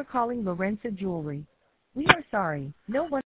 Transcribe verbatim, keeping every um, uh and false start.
calling Lorenza Jewelry. We are sorry, no one